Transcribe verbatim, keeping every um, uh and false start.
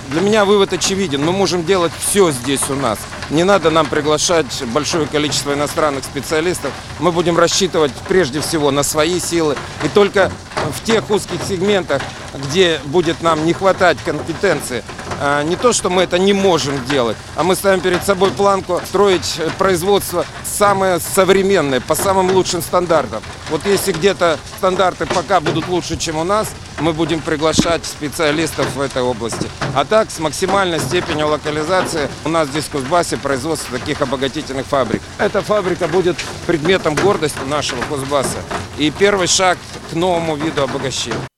Для меня вывод очевиден. Мы можем делать все здесь у нас. Не надо нам приглашать большое количество иностранных специалистов. Мы будем рассчитывать прежде всего на свои силы. И только в тех узких сегментах, где будет нам не хватать компетенции, не то, что мы это не можем делать, а мы ставим перед собой планку строить производство самое современное, по самым лучшим стандартам. Вот если где-то стандарты пока будут лучше, чем у нас, мы будем приглашать специалистов в этой области. А так, с максимальной степенью локализации у нас здесь в Кузбассе производство таких обогатительных фабрик. Эта фабрика будет предметом гордости нашего Кузбасса и первый шаг к новому виду обогащения.